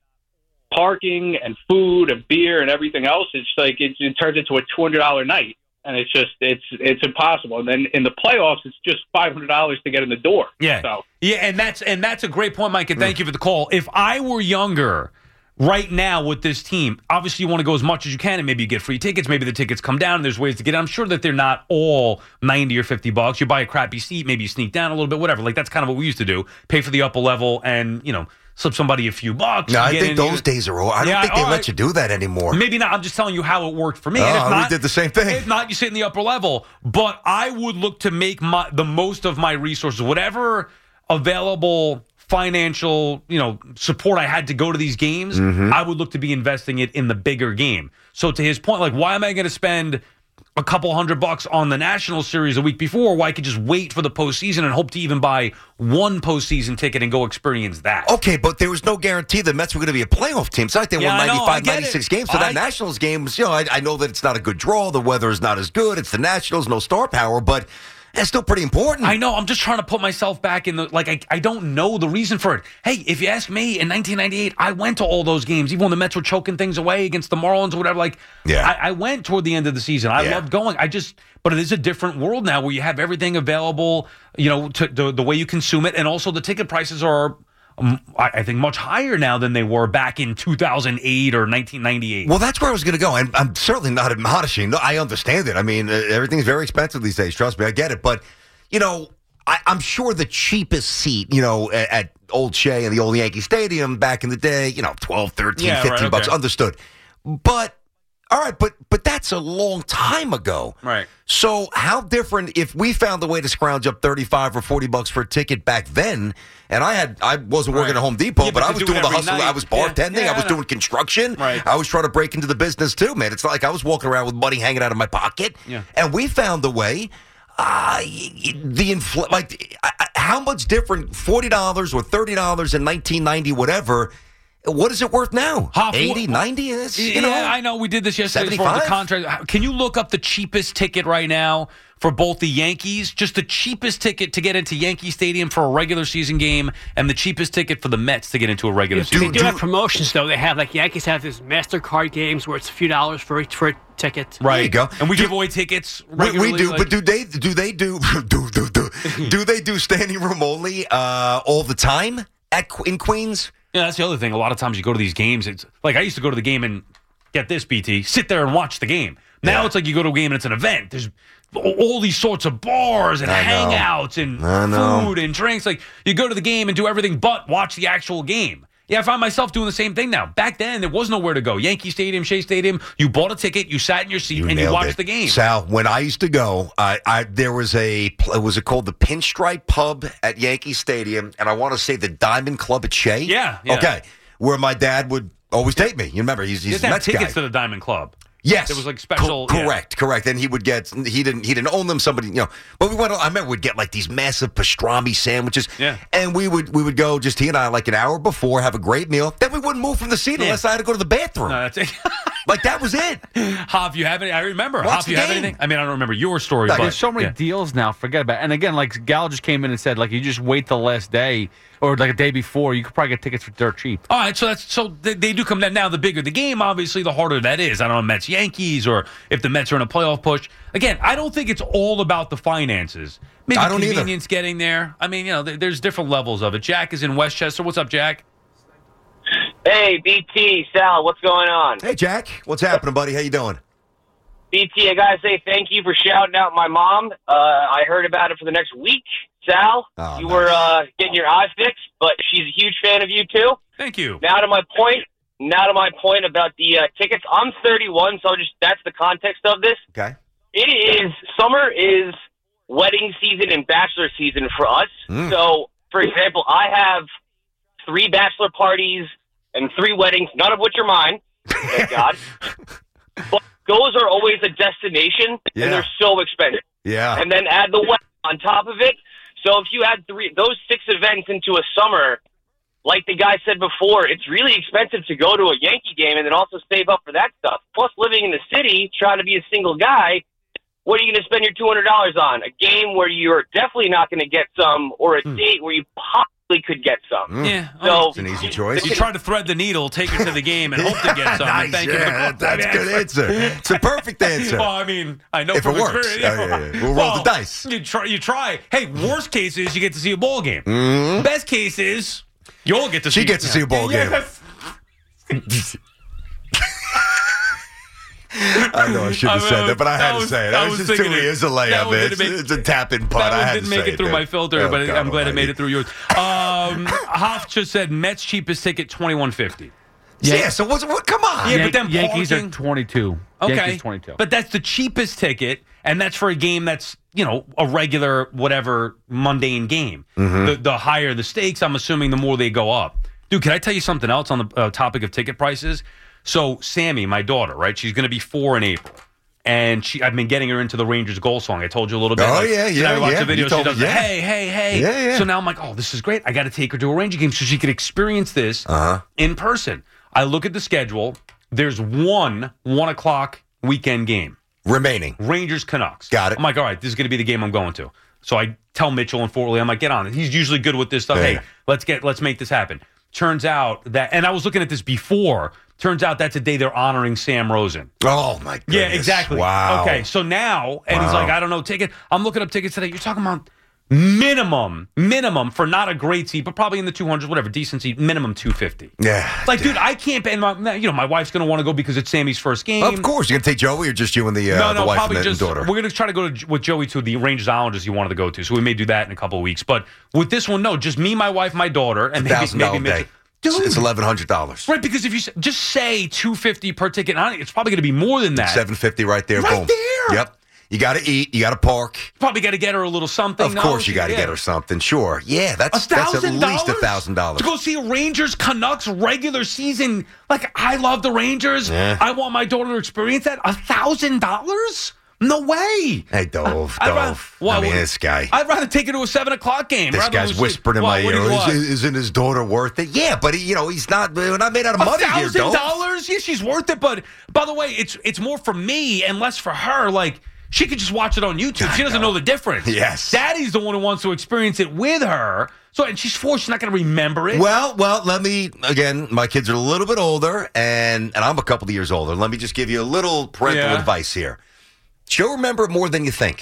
parking and food and beer and everything else, it's like it, it turns into a two hundred dollar night. And it's just it's it's impossible. And then in the playoffs, it's just five hundred dollars to get in the door. Yeah, So yeah, and that's and that's a great point, Mike. And thank you for the call. If I were younger, right now with this team, obviously you want to go as much as you can, and maybe you get free tickets. Maybe the tickets come down. And there's ways to get in. I'm sure that they're not all ninety or fifty bucks. You buy a crappy seat, maybe you sneak down a little bit, whatever. Like that's kind of what we used to do. Pay for the upper level, and you know, slip somebody a few bucks. No, I get think in. those days are over. I don't Yeah, think they all let right. you do that anymore. Maybe not. I'm just telling you how it worked for me. Oh, and if we not, did the same thing. If not, you sit in the upper level. But I would look to make my the most of my resources, whatever available financial, you know, support I had to go to these games. Mm-hmm. I would look to be investing it in the bigger game. So to his point, like, why am I going to spend a couple hundred bucks on the National Series a week before, why I could just wait for the postseason and hope to even buy one postseason ticket and go experience that? Okay, but there was no guarantee the Mets were going to be a playoff team. It's not like they Yeah, won I know, I ninety-five, get ninety-six it. games. So I- that Nationals game, was, you know, I, I know that it's not a good draw. The weather is not as good. It's the Nationals, no star power, but that's still pretty important. I know. I'm just trying to put myself back in the, like, I, I don't know the reason for it. Hey, if you ask me, in nineteen ninety-eight, I went to all those games, even when the Mets were choking things away against the Marlins or whatever. Like, Yeah. I, I went toward the end of the season. I Yeah. loved going. I just, but it is a different world now where you have everything available, you know, to, to the way you consume it. And also the ticket prices are, um, I, I think, much higher now than they were back in two thousand eight or nineteen ninety-eight. Well, that's where I was going to go. And I'm certainly not admonishing. No, I understand it. I mean, uh, everything's very expensive these days. Trust me, I get it. But, you know, I, I'm sure the cheapest seat, you know, at, at Old Shea and the old Yankee Stadium back in the day, you know, twelve, thirteen, Yeah, right, fifteen bucks, okay. understood. But, all right, but but that's a long time ago. Right. So how different if we found a way to scrounge up thirty-five or forty bucks for a ticket back then, and I had I wasn't working Right. at Home Depot, Yeah, but but I to was do doing it the every hustle. night. I was Yeah. bartending. Yeah, I was I know. doing construction. Right. I was trying to break into the business too, man. It's not like I was walking around with money hanging out of my pocket. Yeah. And we found a way. Uh, the infl- like uh, how much different forty dollars or thirty dollars in nineteen ninety, whatever. What is it worth now? Half- eighty, ninety? It's, you know, yeah, I know. We did this yesterday as far as the seventy-five? contract. Can you look up the cheapest ticket right now for both the Yankees? Just the cheapest ticket to get into Yankee Stadium for a regular season game, and the cheapest ticket for the Mets to get into a regular They season do game. have promotions, though. They have, like, Yankees have this MasterCard games where it's a few dollars for a, for a ticket. Right. There you go. And we Do- give away tickets We, regularly. we do, like- but do they do they do do do do do they do standing room only uh, all the time at in Queens? Yeah, that's the other thing. A lot of times you go to these games, it's like I used to go to the game and get this, B T, sit there and watch the game. Now Yeah. it's like you go to a game and it's an event. There's all these sorts of bars and I know. hangouts and I know. food and drinks. Like you go to the game and do everything but watch the actual game. Yeah, I find myself doing the same thing now. Back then, there was nowhere to go. Yankee Stadium, Shea Stadium. You bought a ticket, you sat in your seat, You and you nailed watched it. the game. Sal, when I used to go, I, I there was a was it called the Pinstripe Pub at Yankee Stadium, and I want to say the Diamond Club at Shea. Yeah, yeah. Okay, where my dad would always take me. You remember, he's You he's didn't a have Mets tickets guy. to the Diamond Club. Yes, It was like special. Co- yeah. correct, correct. And he would get he didn't he didn't own them. Somebody, you know. But we went. I remember we'd get like these massive pastrami sandwiches. Yeah. And we would we would go just he and I like an hour before, have a great meal. Then we wouldn't move from the seat Yeah. unless I had to go to the bathroom. No, that's it. Like that was it. Hop, you have any? I remember. Watch Hop, the you have game. anything? I mean, I don't remember your story, Like, but there's so many yeah. deals now. Forget about it. And again, like Gal just came in and said, like you just wait the last day or like a day before, you could probably get tickets for dirt cheap. All right, so that's so they, they do come down. Now, the bigger the game, obviously, the harder that is. I don't know, Mets, Yankees, or if the Mets are in a playoff push. Again, I don't think it's all about the finances. Maybe I don't either. convenience getting there. I mean, you know, there, there's different levels of it. Jack is in Westchester. What's up, Jack? Hey, B T, Sal, what's going on? Hey, Jack. What's happening, buddy? How you doing? B T, I gotta say thank you for shouting out my mom. Uh, I heard about it for the next week. Sal, Oh, you nice. were uh, getting your eye fixed, but she's a huge fan of you too. Thank you. Now to my point. Now to my point about the uh, tickets. I'm thirty-one, so just that's the context of this. Okay. It is summer is wedding season and bachelor season for us. Mm. So, for example, I have three bachelor parties and three weddings, none of which are mine. Thank God. But those are always a destination, Yeah. and they're so expensive. Yeah. And then add the wedding on top of it. So if you add three those six events into a summer, like the guy said before, it's really expensive to go to a Yankee game and then also save up for that stuff. Plus, living in the city, trying to be a single guy, what are you going to spend your two hundred dollars on? A game where you're definitely not going to get some, or a date where you possibly could get some. Yeah. So It's an easy choice. You try to thread the needle, take it to the game, and hope to get something. Nice, Thank yeah, you for the that- that's a good answer. It's a perfect answer. Well, I mean, I know If from it works. experience. Oh, yeah, yeah. We'll roll the dice. You try. You try. Hey, worst case is you get to see a ball game. Mhm. Best case is you'll get to see. She gets to see a ball game. Yes. I know I shouldn't have I said mean, that, but I had that was- to say it. that That was was just too thinking it. easy. It's a That layup. one It's, didn't make- it's a tap-in putt. That I one had didn't to make say it through dude. my filter, Oh, but God I'm glad it made almighty. it through yours. Um, Hoff just said Mets cheapest ticket twenty-one fifty. Yeah, so what's, what? Come on. Yeah, but then Yankees parking- are twenty-two. Okay, Yankees twenty-two. but that's the cheapest ticket, and that's for a game that's you know a regular whatever mundane game. Mhm. The, the higher the stakes, I'm assuming the more they go up. Dude, can I tell you something else on the uh, topic of ticket prices? So Sammy, my daughter, right? She's going to be four in April. And she, I've been getting her into the Rangers goal song. I told you a little bit. Oh, like, yeah, so yeah, I watch yeah. the video. You She told does me, the, yeah. hey, hey, hey. Yeah, yeah. So now I'm like, oh, this is great. I got to take her to a Ranger game so she could experience this Uh-huh. in person. I look at the schedule. There's one one o'clock weekend game remaining. Rangers Canucks. Got it. I'm like, all right, this is going to be the game I'm going to. So I tell Mitchell and Fort Lee, I'm like, get on it. He's usually good with this stuff. Yeah. Hey, let's get let's make this happen. Turns out that, and I was looking at this before. Turns out that's a day they're honoring Sam Rosen. Oh my goodness. Yeah, exactly. Wow. Okay, so now, and he's Wow. like, I don't know, ticket. I'm looking up tickets today. You're talking about minimum, minimum for not a great seat, but probably in the two hundreds, whatever, decent seat, minimum two fifty. Yeah. Like, dude, I can't. And my, you know, my wife's gonna want to go because it's Sammy's first game. Of course. You're going to take Joey or just you and the, uh, no, no, the wife probably and the just daughter? we're gonna try to go to, with Joey to the Rangers Islanders he wanted to go to, so we may do that in a couple of weeks. But with this one, no, just me, my wife, my daughter, and maybe one thousand dollars maybe day. Mitchell. Dude. It's eleven hundred dollars. Right, because if you s- just say two fifty per ticket, I- it's probably going to be more than that. seven fifty right there. Right Boom. there. Yep. You got to eat. You got to park. Probably got to get her a little something. Of no? course, you got to Yeah. get her something. Sure. Yeah, that's A that's at thousand least a dollars thousand dollars. to go see a Rangers Canucks regular season. Like, I love the Rangers. Yeah. I want my daughter to experience that. A thousand dollars? No way. Hey, Dove. I'd Dove. rather- well, I mean, well, this guy. I'd rather take her to a seven o'clock game. This rather guy's than- whispering in Well, my what do ear. you want? Is, isn't his daughter worth it? Yeah, but he, you know, he's not. We're not made out of A money here, thousand Dove. dollars? Yeah, she's worth it. But by the way, it's it's more for me and less for her. Like, she could just watch it on YouTube. She doesn't know the difference. Yes. Daddy's the one who wants to experience it with her. So, and she's four. She's not going to remember it. Well, well, let me again. My kids are a little bit older, and and I'm a couple of years older. Let me just give you a little parental Yeah. advice here. She'll remember it more than you think.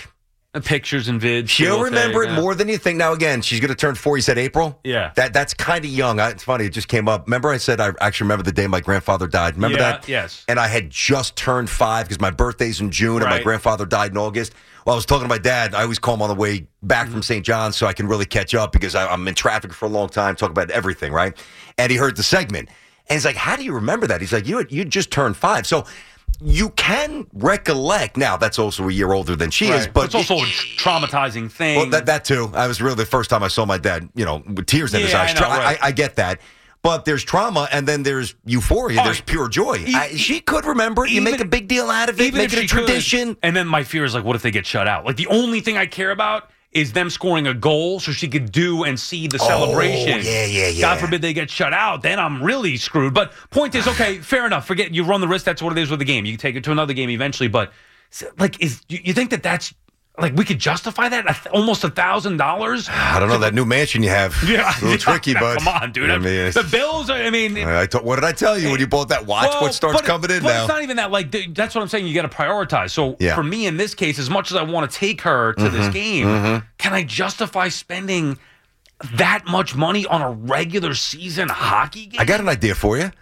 The pictures and vids. She'll will remember take, it yeah. more than you think. Now, again, she's going to turn four. You said April? Yeah. That That's kind of young. I, it's funny. It just came up. Remember I said I actually remember the day my grandfather died? Remember Yeah, that? yes. And I had just turned five because my birthday's in June and my Right. grandfather died in August. Well, I was talking to my dad. I always call him on the way back Mm-hmm. from Saint John's so I can really catch up because I, I'm in traffic for a long time, talk about everything, right? And he heard the segment. And he's like, how do you remember that? He's like, you, you just turned five. So you can recollect. Now, that's also a year older than she Right. is. But it's also a traumatizing thing. Well, that, that too. I was really the first time I saw my dad, you know, with tears in his Yeah, eyes. I know, Tra- right. I, I get that. But there's trauma, and then there's euphoria. Oh, there's pure joy. e- I, she could remember it. You even- make a big deal out of it, Even make if it a she could. tradition. And then my fear is like, what if they get shut out? Like the only thing I care about is them scoring a goal so she could do and see the Oh, celebration. yeah, yeah, yeah. God forbid they get shut out. Then I'm really screwed. But point is, okay, fair enough. Forget you run the risk. That's what it is with the game. You can take it to another game eventually. But like, is you, you think that that's like we could justify that? A th- almost a thousand dollars? I don't know. That new mansion you have. Yeah, It's a little tricky, but come on, dude. I mean, it's- the bills are. I mean, I t- what did I tell you when you bought that watch? Well, what starts but- coming in but now? it's not even that. Like th- that's what I'm saying. You got to prioritize. So Yeah. for me in this case, as much as I want to take her to this Mhm, game, mhm. can I justify spending that much money on a regular season hockey game? I got an idea for you.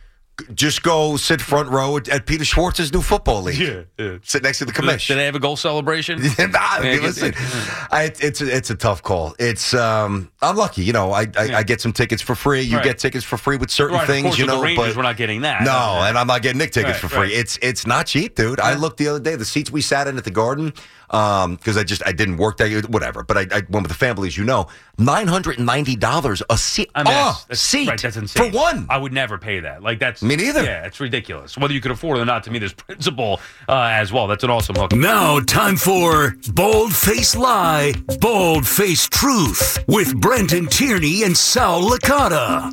Just go sit front row at, at Peter Schwartz's new football league. Yeah, yeah. Sit next to the Do commish. they have a goal celebration? Nah, I mean, Yeah, listen, get- I, it's a, it's a tough call. It's um, I'm lucky, you know. I I, Yeah. I get some tickets for free. You Right. get tickets for free with certain Right, of things, course, you with the know. Rangers, but we're not getting that. No, No. and I'm not getting Nick tickets Right, for free. right. It's it's not cheap, dude. I looked the other day. The seats we sat in at the Garden, um, because I just I didn't work that whatever. But I, I went with the family, as you know. Nine hundred and ninety dollars a seat. I mean, oh, that's, that's, seat right, that's insane. for one. I would never pay that. Like that's Me neither. Yeah, it's ridiculous. Whether you could afford it or not, to me, there's principle uh, as well. That's an awesome hook. Now, time for Bold Face Lie, Bold Face Truth with Brenton Tierney and Sal Licata.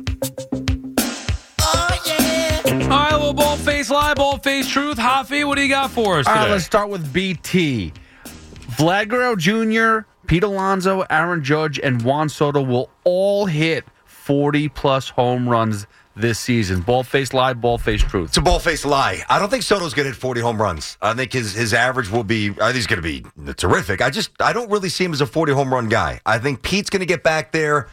All right, well, bold face lie, bold face truth. Hafi, what do you got for us All today? right, let's start with B T. Vlad Guerrero Junior, Pete Alonso, Aaron Judge, and Juan Soto will all hit forty-plus home runs this season. Bald-faced lie, bald-faced truth. It's a bald-faced lie. I don't think Soto's going to hit forty home runs. I think his his average will be, I think he's going to be terrific. I just, I don't really see him as a forty home run guy. I think Pete's going to get back there.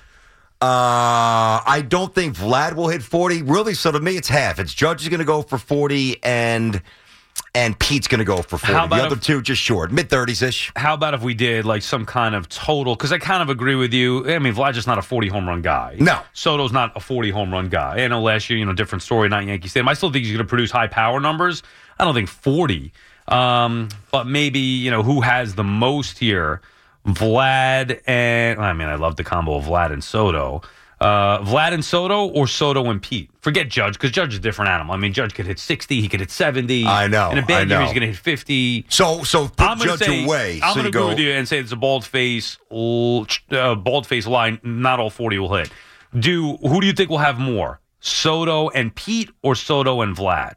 Uh, I don't think Vlad will hit forty. Really, so to me, it's half. It's Judge is going to go for forty, and and Pete's going to go for forty. How about The other if- two just short, mid thirties ish. How about if we did like some kind of total? Because I kind of agree with you. I mean, Vlad's just not a forty home run guy. No. Soto's not a forty home run guy. I know last year, you know, different story, not Yankee Stadium. I still think he's going to produce high power numbers. I don't think forty. Um, but maybe, you know, who has the most here? Vlad and, I mean, I love the combo of Vlad and Soto. Uh, Vlad and Soto or Soto and Pete? Forget Judge, because Judge is a different animal. I mean, Judge could hit sixty, he could hit seventy. I know, In a I bad year, know. he's going to hit fifty. So, so put I'm gonna Judge say, away. I'm so going to you agree go, with you and say it's a bald face, l- uh, bald face line. Not all forty will hit. Do who do you think will have more, Soto and Pete or Soto and Vlad?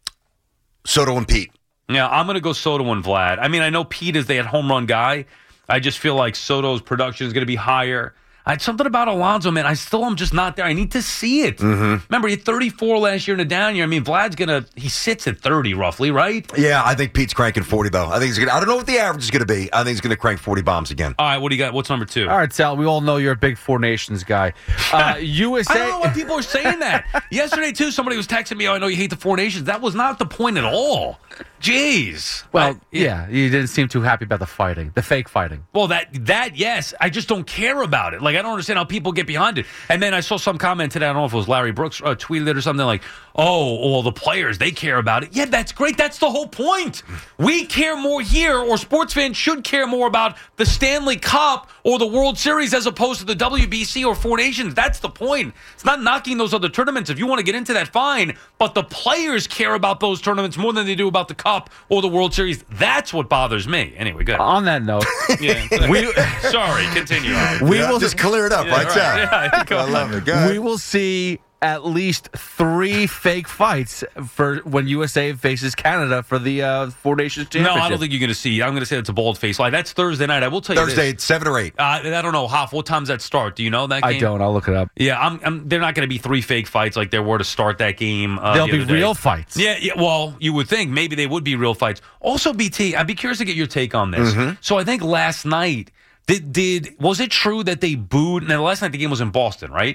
Soto and Pete. Yeah, I'm going to go Soto and Vlad. I mean, I know Pete is the home run guy. I just feel like Soto's production is going to be higher. I had something about Alonso, man. I still am just not there. I need to see it. Mm-hmm. Remember, he had thirty-four last year in a down year. I mean, Vlad's going to, he sits at thirty roughly, right? Yeah, I think Pete's cranking forty, though. I think he's going to, I don't know what the average is going to be. I think he's going to crank forty bombs again. All right, what do you got? What's number two? All right, Sal, we all know you're a big Four Nations guy. Uh, U S A. I don't know why people are saying that. Yesterday, too, somebody was texting me, oh, I know you hate the Four Nations. That was not the point at all. Jeez. Well, I- yeah, you didn't seem too happy about the fighting, the fake fighting. Well, that, that yes. I just don't care about it. Like, I don't understand how people get behind it. And then I saw some comment today, I don't know if it was Larry Brooks uh, tweeted it or something like, oh, well, the players, they care about it. Yeah, that's great. That's the whole point. We care more here, or sports fans should care more about the Stanley Cup or the World Series as opposed to the W B C or Four Nations. That's the point. It's not knocking those other tournaments. If you want to get into that, fine. But the players care about those tournaments more than they do about the Cup or the World Series. That's what bothers me. Anyway, good. On that note, Yeah. we Sorry, continue. we Yeah, will just clear it up, Yeah, right, right. Sal? Yeah, go I on. love it. Go ahead. we will see at least three fake fights for when U S A faces Canada for the uh, Four Nations Championship. No, I don't think you're going to see. I'm going to say it's a bold face lie. That's Thursday night. I will tell you Thursday, this. seven or eight. Uh, I don't know, Hoff. What time's that start? Do you know that game? I don't. I'll look it up. Yeah, I'm, I'm, they're not going to be three fake fights like there were to start that game. Uh, They'll the be other day. real fights. Yeah, yeah, well, you would think maybe they would be real fights. Also, B T, I'd be curious to get your take on this. Mm-hmm. So I think last night, did did was it true that they booed? Now, last night the game was in Boston, right?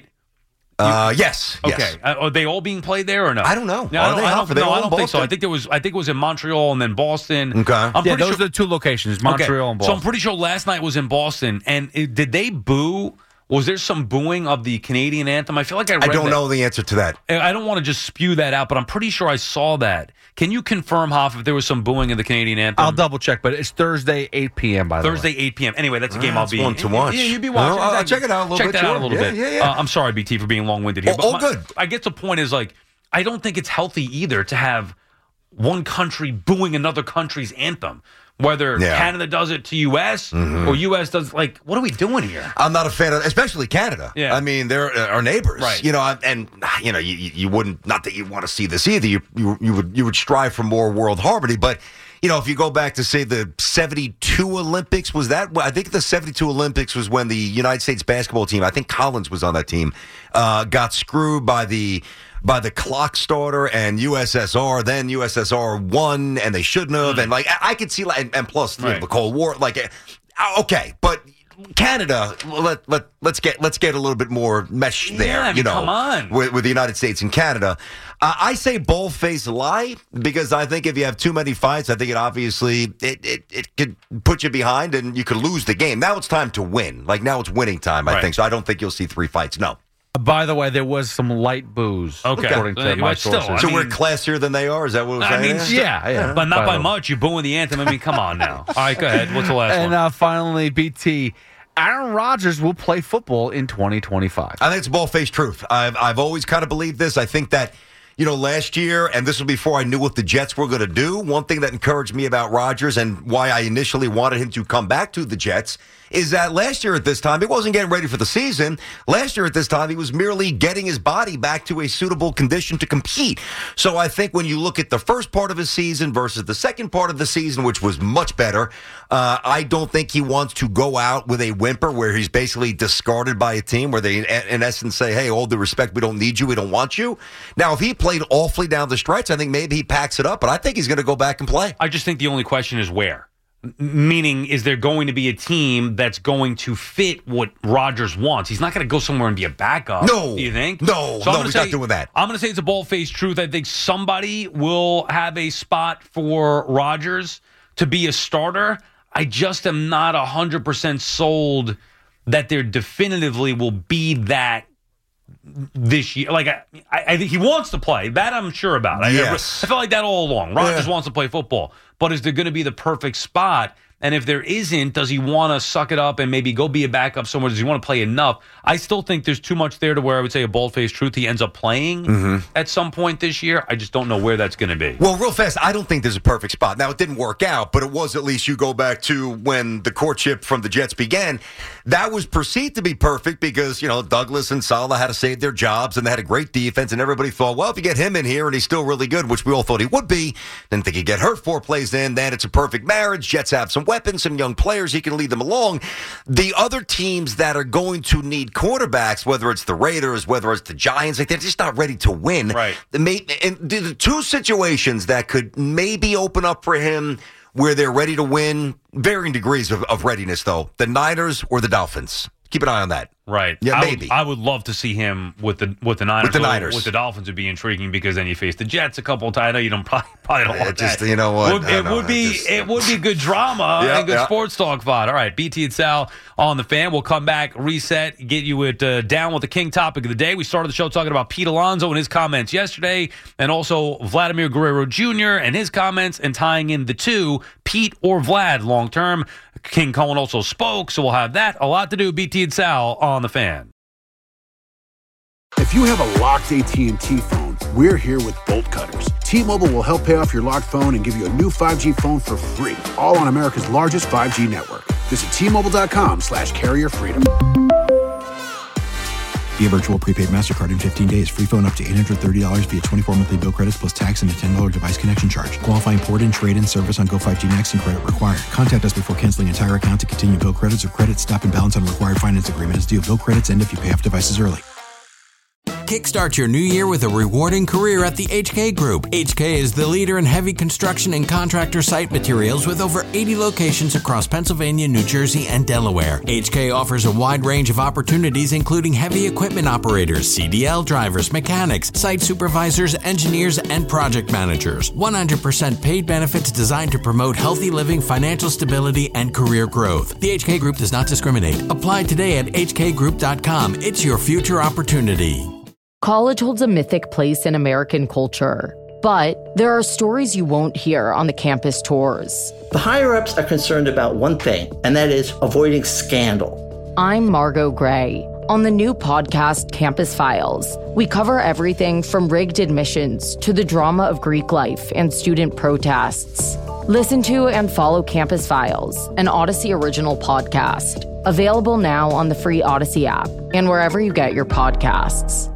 Uh, yes. Okay. Yes. Uh, are they all being played there or no? I don't know. No, Are I don't, they, I Hoff? don't, Are they no, all I in don't think so. I Boston? think there was. I think it was in Montreal and then Boston. Okay. I'm yeah, pretty those sure, are the two locations, Montreal okay. and Boston. So I'm pretty sure last night was in Boston. And it, did they boo? Was there some booing of the Canadian anthem? I feel like I read I don't that. know the answer to that. I don't want to just spew that out, but I'm pretty sure I saw that. Can you confirm, Hoff, if there was some booing of the Canadian anthem? I'll double check, but it's Thursday, eight p.m. by the Thursday, way. eight p.m. Anyway, that's a Ah, game I'll that's be one to watch. Yeah, you'd be watching. Well, I'll Exactly. check it out a little check bit, that out sure. a little Yeah, bit. yeah, yeah. Uh, I'm sorry, B T, for being long-winded here. Oh, but all my- good. I guess the point is, like, I don't think it's healthy either to have one country booing another country's anthem. Whether Yeah. Canada does it to U S Mhm. or U S does, like, what are we doing here? I'm not a fan of, especially Canada. Yeah. I mean, they're uh, our neighbors, Right. You know, and you know, you, you wouldn't, not that you want to see this either. You, you you would you would strive for more world harmony, but you know, if you go back to say the seventy-two Olympics, was that? I think the seventy-two Olympics was when the United States basketball team, I think Collins was on that team, uh, got screwed by the. by the clock starter and U S S R. Then U S S R won, and they shouldn't have. And like I, I could see, like, and, and plus you know, Right. the Cold War. Like, uh, okay, but Canada, let let let's get let's get a little bit more mesh there. Yeah, I mean, you know, come on. With, with the United States and Canada. Uh, I say bold-faced lie because I think if you have too many fights, I think it obviously it, it it could put you behind and you could lose the game. Now it's time to win. Like now it's winning time. I Right. think so. I don't think you'll see three fights. No. By the way, there was some light booze, Okay. according to Uh, my but still, sources. I So mean- we're classier than they are? Is that what we're I saying? mean, here? still- Yeah, yeah. But not by the way. much. You're booing the anthem. I mean, come on now. All right, go ahead. What's the last And one? uh, finally, B T, Aaron Rodgers will play football in twenty twenty-five. I think it's bald-faced truth. I've I've always kind of believed this. I think that, you know, last year, and this was before I knew what the Jets were going to do, one thing that encouraged me about Rodgers and why I initially wanted him to come back to the Jets is that last year at this time, he wasn't getting ready for the season. Last year at this time, he was merely getting his body back to a suitable condition to compete. So I think when you look at the first part of his season versus the second part of the season, which was much better, uh, I don't think he wants to go out with a whimper where he's basically discarded by a team where they, in, in essence, say, hey, all due respect, we don't need you, we don't want you. Now, if he played awfully down the stretch, I think maybe he packs it up, but I think he's going to go back and play. I just think the only question is where. M- Meaning, is there going to be a team that's going to fit what Rodgers wants? He's not going to go somewhere and be a backup. No. Do you think? No, I'm no, gonna he's say- not doing that. I'm going to say it's a bald-faced truth. I think somebody will have a spot for Rodgers to be a starter. I just am not one hundred percent sold that there definitively will be that this year. Like, I, I think he wants to play. That I'm sure about. I, Yes. I felt like that all along. Rodgers Yeah. wants to play football. But is there going to be the perfect spot? And if there isn't, does he want to suck it up and maybe go be a backup somewhere? Does he want to play enough? I still think there's too much there to where I would say a bald-faced truth. He ends up playing Mm-hmm. at some point this year. I just don't know where that's going to be. Well, real fast, I don't think there's a perfect spot. Now, it didn't work out, but it was at least you go back to when the courtship from the Jets began. That was perceived to be perfect because, you know, Douglas and Saleh had to save their jobs and they had a great defense, and everybody thought, well, if you get him in here and he's still really good, which we all thought he would be, didn't think he'd get hurt four plays in, then it's a perfect marriage. Jets have some weapons, some young players, he can lead them along. The other teams that are going to need quarterbacks, whether it's the Raiders, whether it's the Giants, like they're just not ready to win. Right. The may- And the two situations that could maybe open up for him where they're ready to win, varying degrees of, of readiness, though, the Niners or the Dolphins. Keep an eye on that. Right. Yeah, I would- maybe. I would love to see him with the with the Niners. With the Although Niners. With the Dolphins would be intriguing because then you face the Jets a couple of times. I know you don't probably, probably don't Yeah, want just, that. you know what? Would- I it know, would I be just- it would be good drama Yeah, and good yeah. sports talk fun. All right, B T and Sal on the Fan. We'll come back, reset, get you it uh, down with the king topic of the day. We started the show talking about Pete Alonso and his comments yesterday, and also Vladimir Guerrero Junior and his comments, and tying in the two, Pete or Vlad long term. King Cohen also spoke, so we'll have that. A lot to do. B T and Sal on the Fan. If you have a locked A T and T phone, we're here with Bolt Cutters. T-Mobile will help pay off your locked phone and give you a new five G phone for free, all on America's largest five G network. Visit T Mobile dot com slash carrier freedom. Via virtual prepaid MasterCard in fifteen days. Free phone up to eight hundred thirty dollars via twenty-four monthly bill credits plus tax and a ten dollars device connection charge. Qualifying port and trade-in service on Go five G Next and credit required. Contact us before canceling entire account to continue bill credits or credit stop and balance on required finance agreement is due. Bill credits end if you pay off devices early. Kickstart your new year with a rewarding career at the H K Group. H K is the leader in heavy construction and contractor site materials with over eighty locations across Pennsylvania, New Jersey, and Delaware. H K offers a wide range of opportunities including heavy equipment operators, C D L drivers, mechanics, site supervisors, engineers, and project managers. one hundred percent paid benefits designed to promote healthy living, financial stability, and career growth. The H K Group does not discriminate. Apply today at h k group dot com. It's your future opportunity. College holds a mythic place in American culture, but there are stories you won't hear on the campus tours. The higher-ups are concerned about one thing, and that is avoiding scandal. I'm Margot Gray. On the new podcast, Campus Files, we cover everything from rigged admissions to the drama of Greek life and student protests. Listen to and follow Campus Files, an Odyssey original podcast. Available now on the free Odyssey app and wherever you get your podcasts.